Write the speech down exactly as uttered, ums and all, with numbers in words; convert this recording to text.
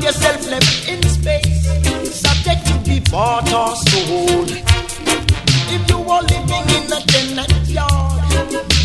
find yourself left in space, subject to be bought or sold. If you are living in a tenant yard,